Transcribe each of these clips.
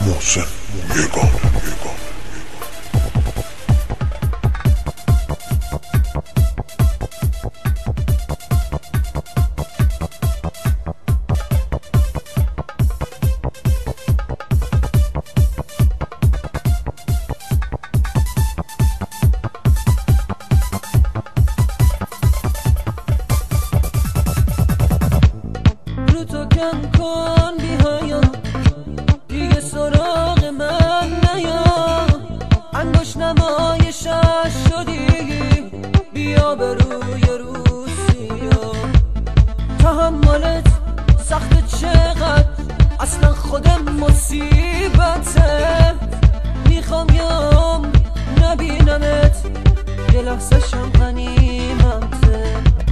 محسن یگانه. رو تو کم کن بیهایا، دیگه سراغ من نیا. انگوش نمایشش شدی بیا به روی روسیا. تحملت سخت چقدر اصلا خودم مصیبته. میخوام یام نبینمت یه لحظه شم غنیمته.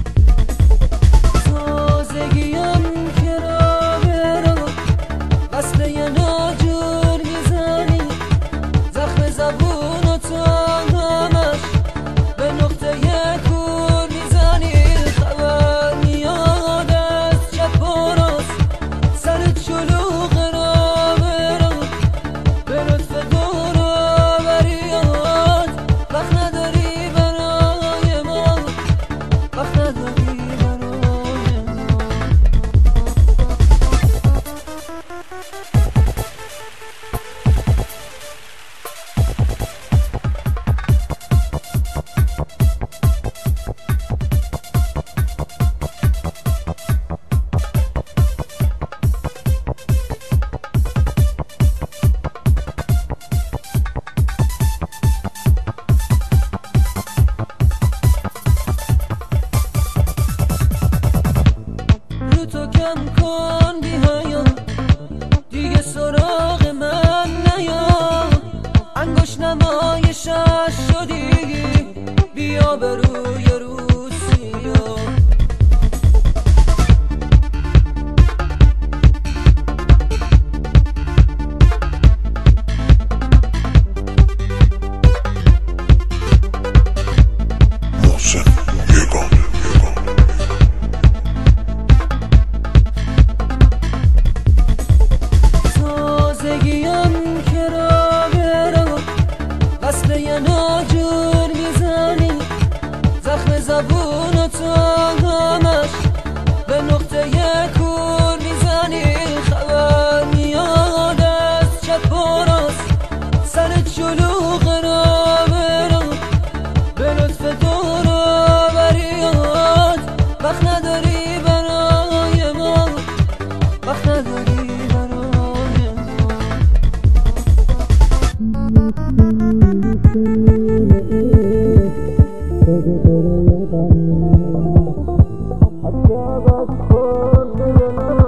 تازگیم که را برو قصد یه ناجور میزنی. زخم زبون و تو همش به نقطه یه کور میزنی. خبر میاد از چپ و راست سرت شلوغ را برو به لطف دور آوریات. وقت نداری برای ما، وقت نداری تو کم کن بیهایا، دیگه سراغ من نیا. انگوش نمایشش شدی بیا به روی روسیا. محسن یگانه. تازگیم که را برو قصد یه ناجور میزنی. زخم زبون و تو همش به نقطه یه کور میزنی. خبر میاد از چپ و راست سرت شلوغ را برو به لطف دور آوریات. وقت نداری برای ما، وقت نداری برای ما.